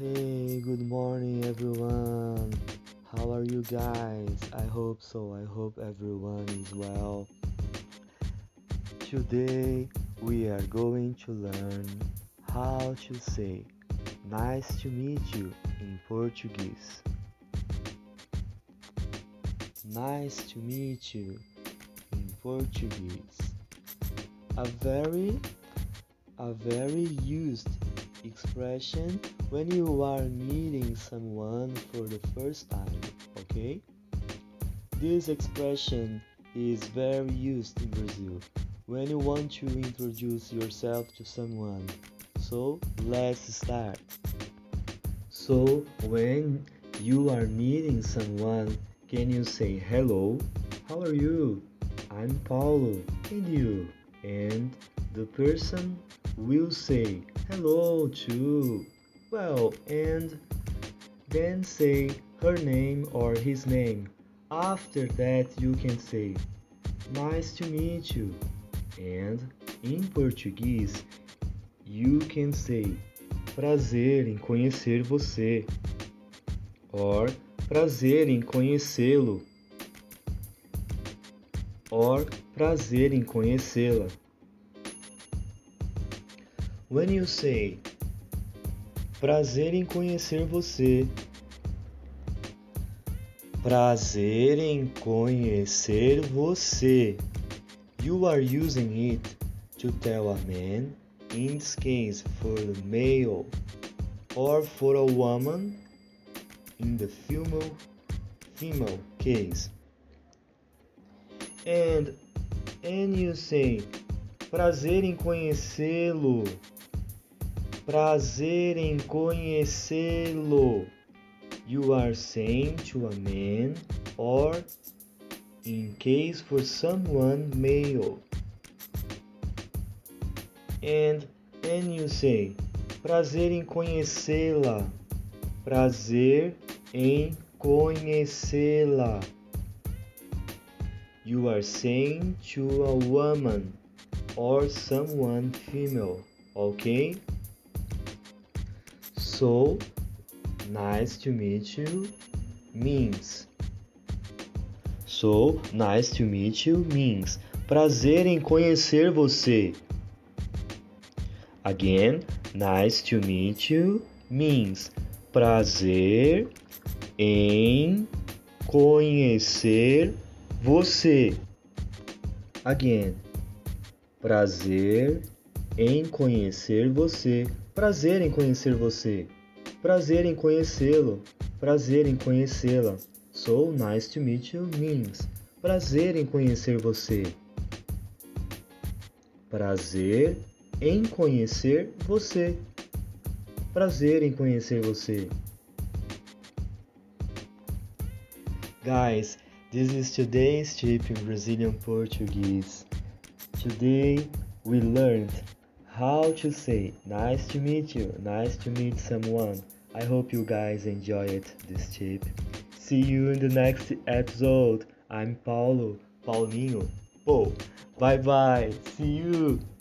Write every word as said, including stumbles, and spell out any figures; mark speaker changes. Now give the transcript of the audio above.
Speaker 1: Hey, good morning everyone. How are you guys? I hope so. I hope everyone is well. Today we are going to learn how to say nice to meet you in Portuguese. Nice to meet you in Portuguese. A very a very used expression when you are meeting someone for the first time, okay? This expression is very used in Brazil when you want to introduce yourself to someone. So, let's start. So, when you are meeting someone, can you say hello? How are you? I'm Paulo. And you? And the person will say hello too. Well, and then say her name or his name. After that, you can say nice to meet you. And in Portuguese, you can say prazer em conhecer você or prazer em conhecê-lo or prazer em conhecê-la. When you say prazer em conhecer você, prazer em conhecer você, you are using it to tell a man, in this case for the male, or for a woman, in the female, female case. And, and you say prazer em conhecê-lo. Prazer em conhecê-lo. You are saying to a man or in case for someone male. And and you say prazer em conhecê-la. Prazer em conhecê-la. You are saying to a woman or someone female, okay? So, nice to meet you means. So, nice to meet you means prazer em conhecer você. Again, nice to meet you means prazer em conhecer você. Again, prazer em conhecer você. Prazer em conhecer você. Prazer em conhecê-lo. Prazer em conhecê-la. So, nice to meet you means prazer em conhecer você. Prazer em conhecer você. Prazer em conhecer você. Guys, this is today's tip in Brazilian Portuguese. Today we learned how to say nice to meet you, nice to meet someone. I hope you guys enjoyed this tip. See you in the next episode. I'm Paulo, Paulinho. Oh, bye bye. See you.